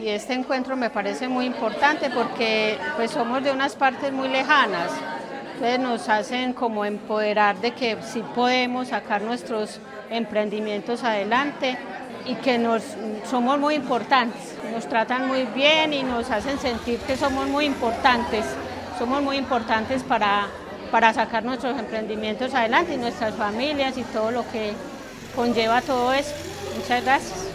y este encuentro me parece muy importante porque pues somos de unas partes muy lejanas, entonces nos hacen como empoderar de que sí podemos sacar nuestros emprendimientos adelante y que somos muy importantes, nos tratan muy bien y nos hacen sentir que somos muy importantes para sacar nuestros emprendimientos adelante y nuestras familias y todo lo que conlleva todo eso. Muchas gracias.